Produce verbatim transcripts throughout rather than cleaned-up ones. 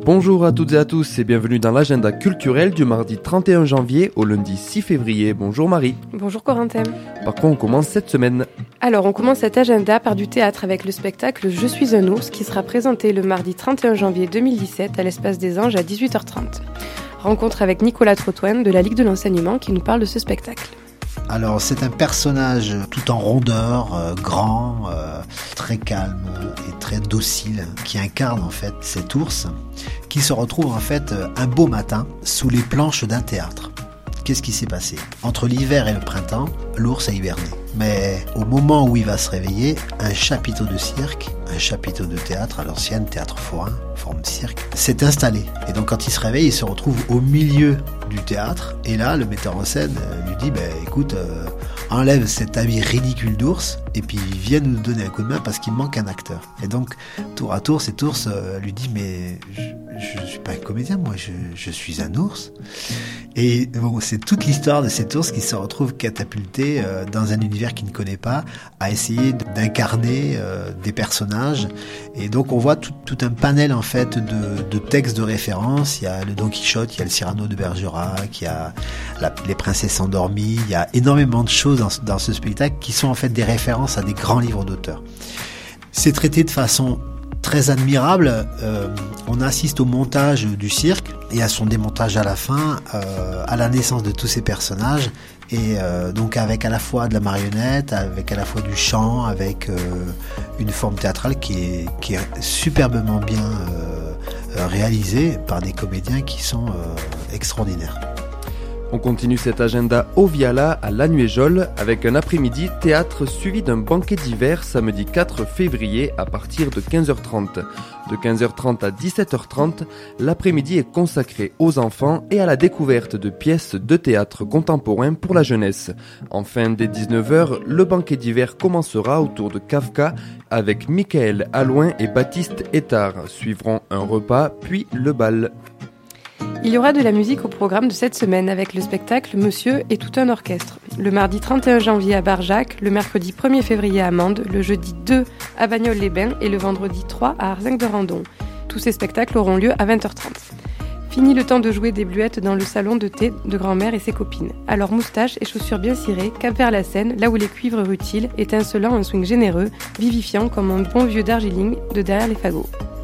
Bonjour à toutes et à tous et bienvenue dans l'agenda culturel du mardi trente et un janvier au lundi six février. Bonjour Marie. Bonjour Corentin. Par quoi on commence cette semaine ? Alors on commence cet agenda par du théâtre avec le spectacle Je suis un ours qui sera présenté le mardi trente et un janvier deux mille dix-sept à l'Espace des Anges à dix-huit heures trente. Rencontre avec Nicolas Trottoine de la Ligue de l'enseignement qui nous parle de ce spectacle. Alors c'est un personnage tout en rondeur, euh, grand, euh, très calme et très docile, qui incarne en fait cet ours, qui se retrouve en fait un beau matin sous les planches d'un théâtre. Qu'est-ce qui s'est passé ? Entre l'hiver et le printemps, l'ours a hiberné. Mais au moment où il va se réveiller, un chapiteau de cirque, un chapiteau de théâtre à l'ancienne, théâtre forain, forme cirque, s'est installé. Et donc quand il se réveille, il se retrouve au milieu du théâtre. Et là, le metteur en scène lui dit, bah, écoute, euh, enlève cet habit ridicule d'ours et puis viens nous donner un coup de main parce qu'il manque un acteur. Et donc, tour à tour, cet ours euh, lui dit, mais je ne suis pas un comédien, moi, je, je suis un ours. Et bon, c'est toute l'histoire de cet ours qui se retrouve catapulté euh, dans un univers qu'il ne connaît pas, à essayer d'incarner euh, des personnages. Et donc on voit tout, tout un panel en fait de, de textes de référence. Il y a le Don Quichotte, il y a le Cyrano de Bergerac, il y a la, les princesses endormies. Il y a énormément de choses dans, dans ce spectacle qui sont en fait des références à des grands livres d'auteurs. C'est traité de façon très admirable. Euh, on assiste au montage du cirque et à son démontage à la fin, euh, à la naissance de tous ces personnages. Et euh, donc avec à la fois de la marionnette, avec à la fois du chant, avec euh, une forme théâtrale qui est, qui est superbement bien euh, réalisée par des comédiens qui sont euh, extraordinaires. On continue cet agenda au Viala à Lanuéjol avec un après-midi théâtre suivi d'un banquet d'hiver samedi quatre février à partir de quinze heures trente. De quinze heures trente à dix-sept heures trente, l'après-midi est consacré aux enfants et à la découverte de pièces de théâtre contemporain pour la jeunesse. Enfin, dès dix-neuf heures, le banquet d'hiver commencera autour de Kafka avec Michael Allouin et Baptiste Ettard. Suivront un repas puis le bal. Il y aura de la musique au programme de cette semaine avec le spectacle Monsieur et tout un orchestre. Le mardi trente et un janvier à Barjac, le mercredi premier février à Mende, le jeudi deux à Bagnols-les-Bains et le vendredi trois à Arzinc-de-Randon. Tous ces spectacles auront lieu à vingt heures trente. Fini le temps de jouer des bluettes dans le salon de thé de grand-mère et ses copines. Alors moustache et chaussures bien cirées, cap vers la scène, là où les cuivres rutilent, étincelant un swing généreux, vivifiant comme un bon vieux Darjeeling de derrière les fagots.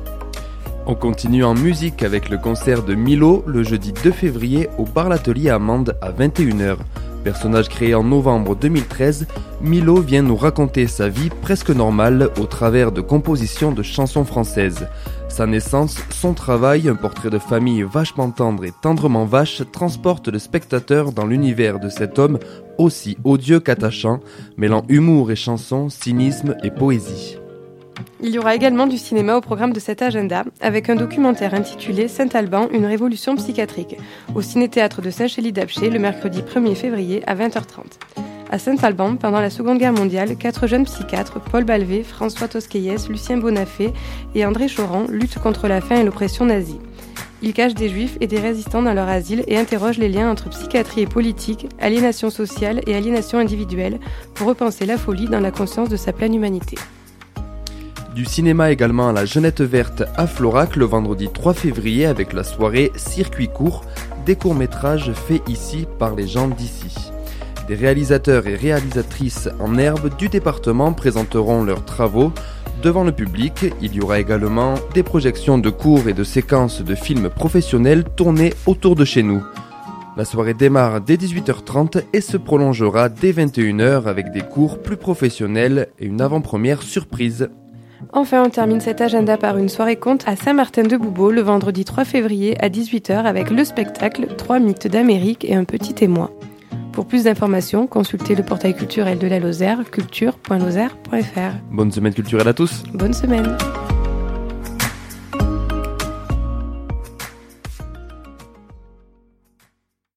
On continue en musique avec le concert de Milo le jeudi deux février au bar L'Atelier à Mende à vingt et une heures. Personnage créé en novembre deux mille treize, Milo vient nous raconter sa vie presque normale au travers de compositions de chansons françaises. Sa naissance, son travail, un portrait de famille vachement tendre et tendrement vache transporte le spectateur dans l'univers de cet homme aussi odieux qu'attachant, mêlant humour et chanson, cynisme et poésie. Il y aura également du cinéma au programme de cet agenda, avec un documentaire intitulé Saint-Alban, une révolution psychiatrique, au Ciné-Théâtre de Saint-Chély-d'Apcher le mercredi premier février à vingt heures trente. À Saint-Alban, pendant la Seconde Guerre mondiale, quatre jeunes psychiatres, Paul Balvé, François Tosquelles, Lucien Bonafé et André Choran, luttent contre la faim et l'oppression nazie. Ils cachent des juifs et des résistants dans leur asile et interrogent les liens entre psychiatrie et politique, aliénation sociale et aliénation individuelle, pour repenser la folie dans la conscience de sa pleine humanité. Du cinéma également à la Jeunette Verte à Florac le vendredi trois février avec la soirée Circuit court, des courts-métrages faits ici par les gens d'ici. Des réalisateurs et réalisatrices en herbe du département présenteront leurs travaux devant le public. Il y aura également des projections de courts et de séquences de films professionnels tournés autour de chez nous. La soirée démarre dès dix-huit heures trente et se prolongera dès vingt et une heures avec des cours plus professionnels et une avant-première surprise. Enfin, on termine cet agenda par une soirée conte à Saint-Martin-de-Boubeau le vendredi trois février à dix-huit heures avec le spectacle Trois mythes d'Amérique et un petit témoin. Pour plus d'informations, consultez le portail culturel de la Lozère, culture point lozère point f r. Bonne semaine culturelle à tous. Bonne semaine.